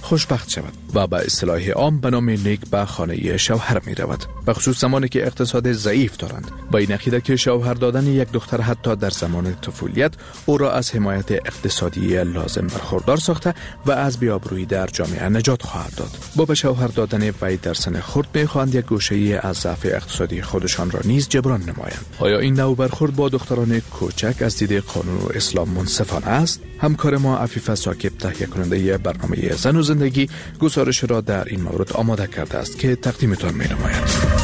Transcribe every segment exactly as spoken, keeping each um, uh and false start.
خوشبخت شود و به اصطلاح عام به نام نیک به خانه شوهر می رود. به خصوص زمانی که اقتصاد ضعیف دارند. با این عقیده که شوهر دادن یک دختر حتی در زمان طفولیت او را از حمایت اقتصادی لازم برخوردار ساخته و از بی‌آبرویی در جامعه نجات خواهد داد. با به شوهر دادن وی در سن خرد می خواهند یک گوشه از ضعف اقتصادی خودشان را نیز جبران نمایند. آیا این نوع برخورد با دختران کوچک از دید قانون و اسلام منصفانه است؟ همکار ما عفیفه ساکب تهیه کننده برنامه زن و زندگی گزارش را در این مورد آماده کرده است که تقدیمتان می نماید.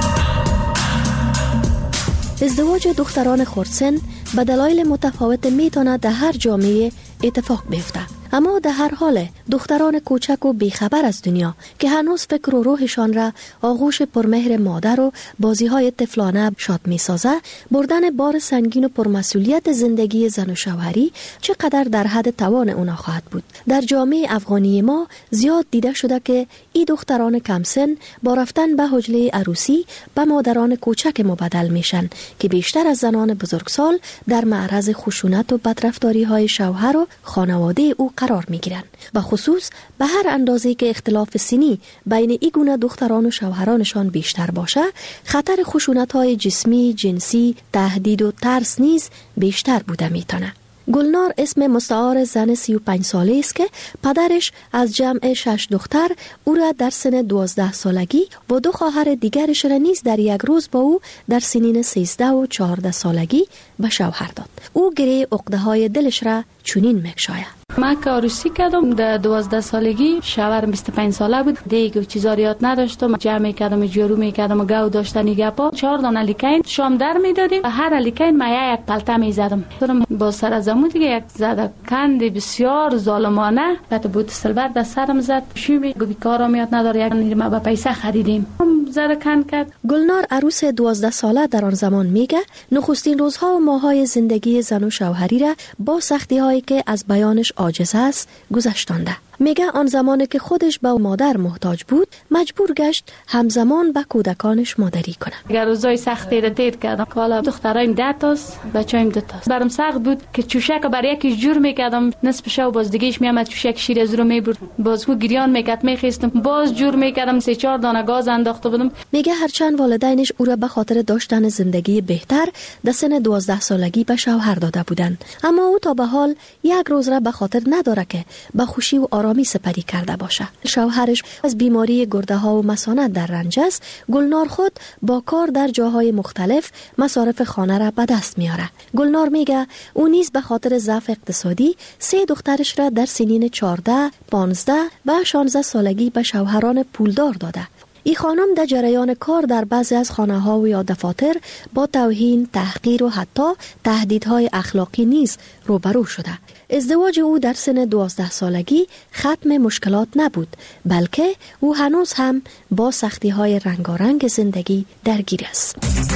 ازدواج دختران خردسن به دلایل متفاوت میتونه در هر جامعه اتفاق بیفته. اما در هر حال دختران کوچک و بیخبر از دنیا که هنوز فکر و روحشان را آغوش پرمهر مادر و بازی‌های طفلانه شاد می‌سازه، بردن بار سنگین و پرمسئولیت زندگی زن و شوهری چقدر در حد توان اونا خواهد بود. در جامعه افغانی ما زیاد دیده شده که این دختران کم سن با رفتن به حجله عروسی به مادران کوچک مبدل میشن که بیشتر از زنان بزرگسال در معرض خشونت و بدرفتاری‌های شوهر و خانواده او قرار می گیرند. به خصوص به هر اندازه که اختلاف سنی بین این گونه دختران و شوهرانشان بیشتر باشه، خطر خشونت‌های جسمی، جنسی، تهدید و ترس نیز بیشتر بوده میتونه. گلنار اسم مستعار زن سی و پنج ساله است که پدرش از جمع شش دختر او را در سن دوازده سالگی و دو خواهر دیگرش را نیز در یک روز با او در سنین سیزده و چهارده سالگی به شوهر داد. او گره عقده‌های دلش را چنین می‌گشاید. من که عروسی کردم در دوازده سالگی، شوهرم بیست و پنج ساله بود، دیگه چیزا یاد نداشتم، جمع کردم، جارو میکردم و گاو داشتنی گپا. چهار دانه لیکین شام در میدادیم و هر لیکین ما یک پلته میزدم. با سر از عمو دیگه یک زده کند بسیار ظالمانه بعد بود سلبر در سرم زد. شومی گفت کارا میاد نداره، یک نیمه با پیسه خریدیم. زده کند کرد. گلنار عروس دوازده ساله در آن زمان میگه نخستین روزها و ماهای زندگی زن و شوهری را با سختی هایی که از بیانش عاجز است گذشتانده. میگه آن زمانی که خودش به مادر محتاج بود مجبور گشت همزمان به کودکانش مادری کنه. اگر روزای سختی را دید کردم، حالا دخترایم ده تاست، بچه‌ایم دو تاست. برام سخت بود که چوشک برای یکی جور میکردم، نصف شب باز دیگهش میامد چوشک شیر از رو میبرد، باز کو گریان میکرد میخیستم، باز جور میکردم، سه چهار دانه گاز انداخته بودم. میگه هرچند والدینش او را به خاطر داشتن زندگی بهتر در سن دوازده سالگی به شوهر داده بودند، اما او تا به حال یک روز را به خاطر نداره که به خوشی و آرامی سپری کرده باشه. شوهرش از بیماری گرده ها و مثانه در رنج است. گلنار خود با کار در جاهای مختلف مصارف خانه را به دست میاره. گلنار میگه او نیز به خاطر ضعف اقتصادی سه دخترش را در سنین چهارده، پانزده و شانزده سالگی به شوهران پولدار داده. این خانم در جریان کار در بعضی از خانه ها و یا دفاتر با توهین، تحقیر و حتی تهدیدهای اخلاقی نیز روبرو شده. ازدواج او در سن دوازده سالگی ختم مشکلات نبود، بلکه او هنوز هم با سختی های رنگارنگ زندگی درگیر است.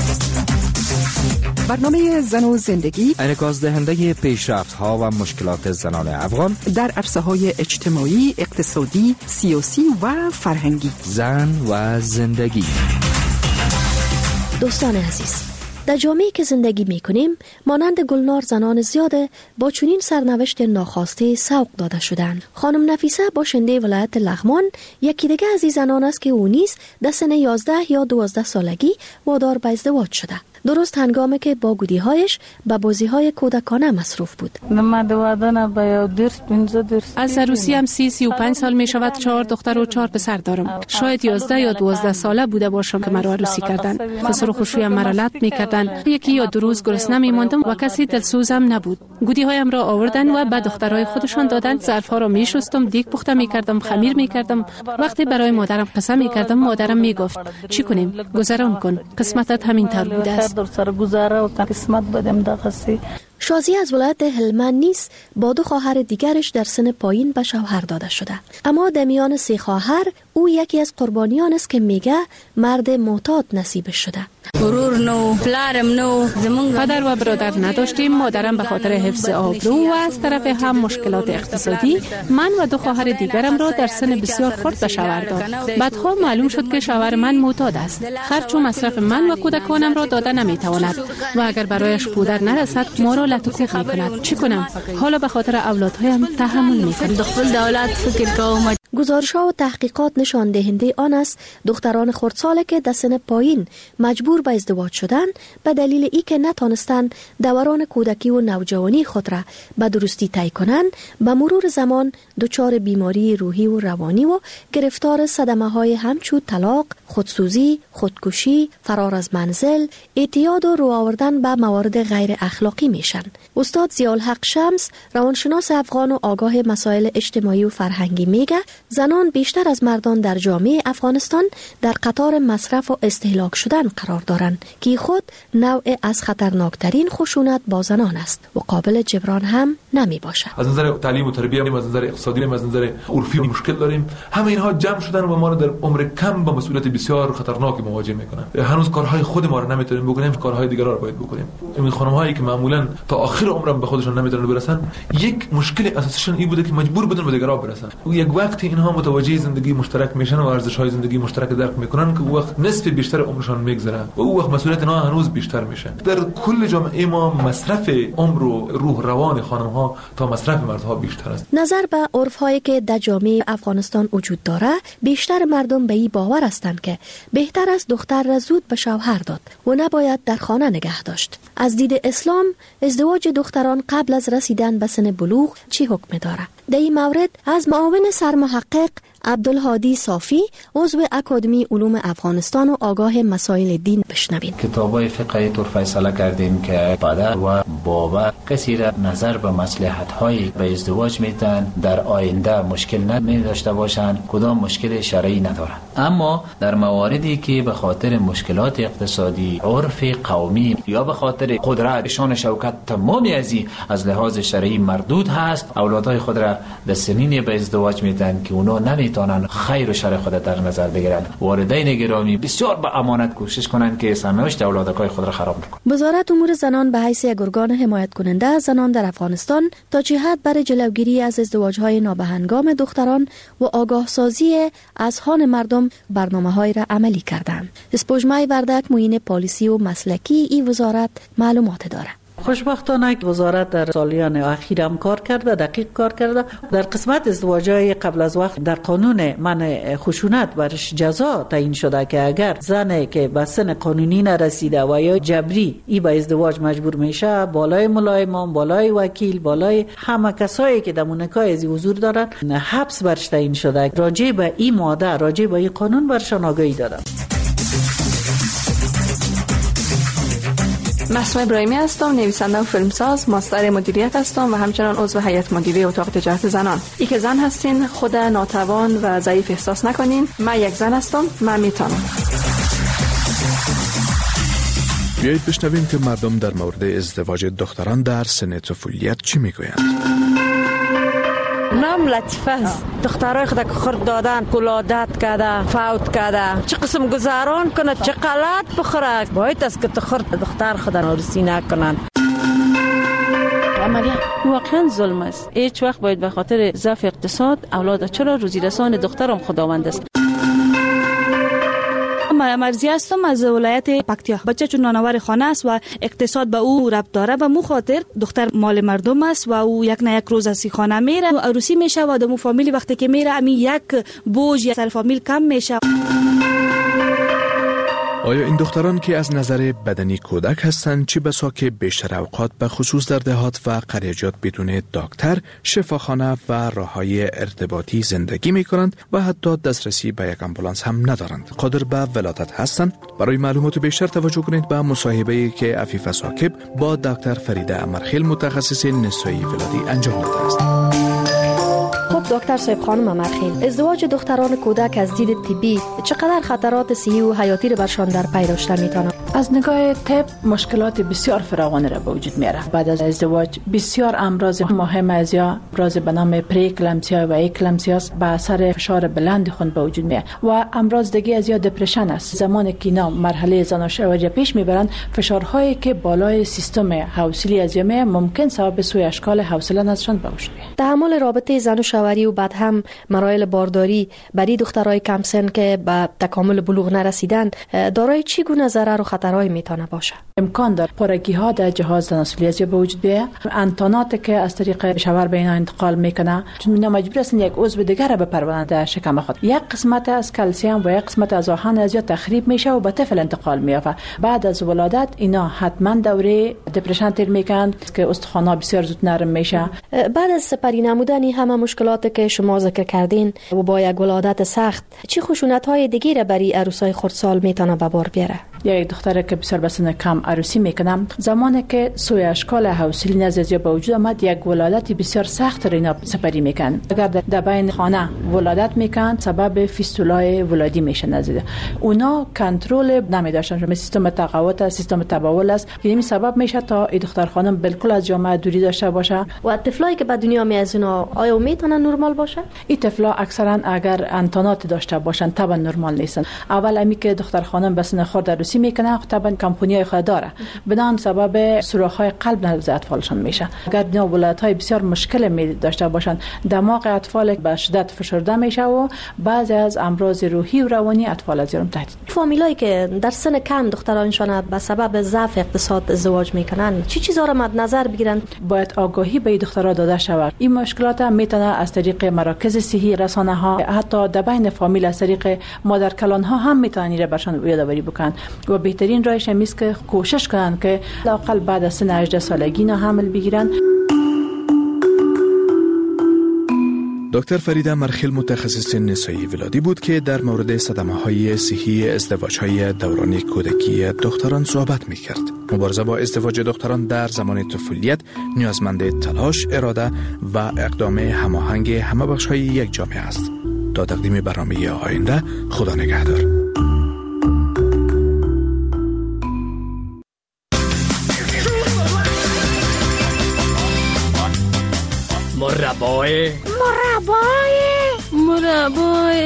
برنامه زن و زندگی انعکاس دهنده پیشرفت ها و مشکلات زنان افغان در عرصه های اجتماعی، اقتصادی، سیاسی و فرهنگی. زن و زندگی. دوستان عزیز، در جامعه‌ای که زندگی می‌کنیم مانند گلنار زنان زیاده با چنین سرنوشت ناخواسته سوق داده شدند. خانم نفیسه باشنده ولایت لغمان یکی دیگه از این زنان است که او نیز در سن یازده یا دوازده سالگی وادار به ازدواج شده. درست هنگامی که با گودی‌هایش به بازی‌های کودکانه مصروف بود. از عروسی هم سی سی و پنج سال می شود. چهار دختر و چهار پسر دارم. شاید یازده یا دوازده ساله بوده باشم که مرا عروسی کردن. خسر و خشویم مرا لط می کردن. یکی یا دو روز گرسنه می ماندم و کسی دلسوزم نبود. گودی‌هایم را آوردن و به دخترای خودشان دادن. ظرف‌ها را می شستم، دیگ پخته می کردم، خمیر می کردم. وقتی برای مادرم قسم می کردم، مادرم می گفت چی کنیم؟ گذران کن. قسمتت همین طور بوده است. شازی از ولایت هلمند نیز با دو خواهر دیگرش در سن پایین به شوهر داده شده. اما در میان سه خواهر او یکی از قربانیان است که میگه مرد معتاد نصیبش شده. پدر و برادر نداشتیم. مادرم به خاطر حفظ آبرو و از طرف هم مشکلات اقتصادی من و دو خواهر دیگرم را در سن بسیار خرد به شوهر داد. بعدها معلوم شد که شوهر من معتاد است. خرج و مصرف من و کودکانم را داده نمیتواند و اگر برایش پودر نرسد ما را لطوکوک میکند. چی کنم؟ حالا به خاطر اولادهایم تحمل میکنم. گزارش‌ها و تحقیقات نشان دهنده آن است دختران خردسال که در سن پایین مجبور به ازدواج شدند به دلیل ای که نتانستند دوران کودکی و نوجوانی خود را به درستی طی کنند به مرور زمان دچار بیماری روحی و روانی و گرفتار صدمه‌های همچون طلاق، خودسوزی، خودکشی، فرار از منزل، اعتیاد و رو آوردن به موارد غیر اخلاقی میشن. استاد ضیاءالحق شمس، روانشناس افغان و آگاه مسائل اجتماعی و فرهنگی میگه زنان بیشتر از مردان در جامعه افغانستان در قطار مصرف و استهلاک شدن قرار دارند که خود نوع از خطرناکترین خشونت با زنان است و قابل جبران هم نمی باشد. از نظر تعلیم و تربیت، از نظر اقتصادی، از نظر عرفی مشکل داریم. همه اینها جمع شدن و ما رو در عمر کم با مسئولیت بسیار خطرناکی مواجه میکنن. هنوز کارهای خود ما رو نمیتونیم بکنیم، کارهای دیگر رو باید بکنیم. این خانم‌هایی که معمولا تا آخر عمرم به خودشون نمیتونن برسن، یک مشکل اساسیشون این بوده که مجبور بودن به دیگران برسن. و یک وقتی اینها متوجه زندگی مشترک میشن و ارزش‌های زندگی مشترک درک میکنن که وقت نصف بیشتر عمرشون میگذره و او وقت مسئولیت اینها هنوز بیشتر میشه. در کل جامعه ما مصرف عمر و روح روان خانم‌ها تا مصرف مردها بیشتر است. نظر به عرف‌هایی که در جامعه افغانستان وجود داره، بیشتر مردم به این باور هستند که بهتر است دختر را زود به شوهر داد و نباید در خانه نگه داشت. از دید اسلام ازدواج دختران قبل از رسیدن به سن بلوغ چی حکم داره؟ در این مورد از معاون سرمحقق عبدالهادی صافی، عضو اکادمی علوم افغانستان و آگاه مسائل دین بشنوید. کتابای فقهی طور فیصله کردیم که پدر و بابا کسی را نظر به مصلحت‌های به ازدواج میتن در آینده مشکل نداشته باشند، کدام مشکل شرعی ندارند. اما در مواردی که به خاطر مشکلات اقتصادی، عرف قومی یا به خاطر قدرت شان شوکت تمامی ازی از لحاظ شرعی مردود هست، اولادهای خود را در سنین به ازدواج میتن که اونا نمی تانن خیر و شر خود در نظر بگیرن. والدین گرامی بسیار به امانت کوشش کنند که سرنوشت اولادکای خود را خراب نکنند. وزارت امور زنان به حیث یک ارگان حمایت کننده از زنان در افغانستان تا چه حد برای جلوگیری از ازدواج‌های نابهنگام دختران و آگاه سازی اذهان مردم برنامه‌های را عملی کردند. اسپوجمای وردک، معین پالیسی و مسلکی این وزارت معلومات دارد. خوشبختانه وزارت در سالیان اخیر هم کار کرده، دقیق کار کرده. در قسمت ازدواج‌های قبل از وقت در قانون منع خشونت برش جزا تعیین شده که اگر زنی که به سن قانونی نرسیده و یا جبری ای به ازدواج مجبور میشه، بالای ملایمان، بالای وکیل، بالای همه کسایی که در مونکای از حضور دارن حبس برش تعیین شده. راجع به این ماده، راجع به این قانون برشان آگاهی دادن. مسموع ابراهیمی هستم، نویسنده و فیلمساز، ماستر مدیریت هستم و همچنان عضو هیئت مدیره اتاق تجارت زنان. ای که زن هستین خود ناتوان و ضعیف احساس نکنین. من یک زن هستم، من میتونم. بیایید بشنویم که مردم در مورد ازدواج دختران در سن طفولیت چی میگویند. نام لطیفه است. دخترای خود که خورد دادن، ولادت کرده، فوت کرده، چه قسم گذران کنه، چه غلط بخوره. باید است که خورد دختر خود عروسی نکنن. عملیات واقعا ظلم است. هیچ وقت باید به خاطر ضعف اقتصاد اولاد، چرا روزی رسان دخترم خداوند است. مرزی هستم از ولایت پکتیا. بچه چون نانوار خانه است و اقتصاد به او ربط داره و مو خاطر دختر مال مردم است و او یک نه یک روز از خانه میره و عروسی میشه و دمو فامیلی وقتی که میره امی یک بوج یا سر فامیل کم میشه. آیا این دختران که از نظر بدنی کودک هستند چه بسا که بیشتر اوقات به خصوص در دهات و قریجات بدون دکتر، شفاخانه و راههای ارتباطی زندگی می کنند و حتی دسترسی به یک آمبولانس هم ندارند، قادر به ولادت هستند؟ برای معلومات بیشتر توجه کنید به مصاحبه‌ای که عفیفه ثاقب با دکتر فریده امرخیل متخصص نسایی ولادی انجام داده است. خب دکتر صاحب خانم امرخیل، ازدواج دختران کودک از دید طبی چقدر خطرات صحی و حیاتی را برشان در پی داشته میتونه؟ از نگاه طب مشکلات بسیار فراوان را به وجود میاره. بعد از ازدواج بسیار امراض مهم از یا امراض به نام پریکلمسیا و اکلمسیا به اثر فشار بلند خون به وجود میاد و امراض دیگه از یا دپرشن است. زمانی که اینا مرحله زناشویی پیش میبرند، فشارهایی که بالای سیستم حوصله از یا ممکن سبب سوء اشکال حوصله ازشان به وجود بیاد. تحمل رابطه زن و شوهری و بعد هم مراحل بارداری برای دخترای کم سن که به تکامل بلوغ نرسیدن دارای چی گونه ضرر و خطر خطرهایی میتونه باشه؟ امکان داره پارگی ها در جهاز تناسلی از به وجود بیاید. انتانات که از طریق شوهر به اینا انتقال میکنه، چون اینا مجبور هستن یک عضو دیگر به پرورند در شکم خود. یک قسمت از کلسیم و یک قسمت از آهن از یا تخریب میشه و به طفل انتقال میافته. بعد از ولادت اینا حتما دوره دپرشن تیر میکنن که استخوان‌ها بسیار زود نرم میشه. بعد از سپری نمودن همه مشکلاتی که شما ذکر کردین و با یک ولادت سخت، چه خشونت‌های دیگه برای عروسای خردسال میتونه به بار بیاره؟ یک دختره که بسیار بسن کم عروسی میکنم، زمانی که سوی اشکال حوصله نزدیک به وجود آمد، یک ولادت بسیار سخت را اینا سپری میکن. اگر در بین خانه ولادت میکن، سبب فیستولای ولادی میشه نزدیک. اونا کنترل نمیداشتن. مثل سیستم تقاوت، سیستم تبول است. یعنی سبب میشه تا این دختر خانم بالکل از جامعه دوری داشته باشه. و طفلایی که به دنیا میازن آیا میتونن نرمال باشه؟ این طفلا اکثرا اگر انتانات داشته باشن طبعا نرمال نیستن. اول امی که دختر خانم به سن خرد عروسی میکنه، طبعا کمپونیای خود داره. بدان سبب سوراخ‌های قلب نزد اطفالشان میشه. اگر اینا ولادت‌های بسیار مشکل می داشته باشن، دماغ اطفال به شدت فشرده میشه و بعضی از امراض روحی و روانی اطفال از یارم تهدید. فامیلایی که در سن کم دخترانشان به سبب ضعف اقتصاد ازدواج میکنن، چی چیزا را مد نظر بگیرن؟ باید آگاهی به دخترها داده شود. این مشکلات هم میتونه از طریق مراکز صحی، رسانه ها، حتی در بین فامیل از طریق مادر کلان ها هم میتونن را برشان یادآوری بکنن. و بهترین راهش این است که کوشش کنن که لااقل بعد از سن هجده سالگی نه حمل بگیرن. دکتر فریده مرخیل متخصص نسایی ولادی بود که در مورد صدمه‌های صحی ازدواج‌های دوران کودکی دختران صحبت می‌کرد. مبارزه با ازدواج دختران در زمان طفولیت نیازمند تلاش، اراده و اقدام هماهنگ همه بخش‌های یک جامعه است. تا تقدیم برنامه آینده، خدا نگهدار. مربای مربای مربای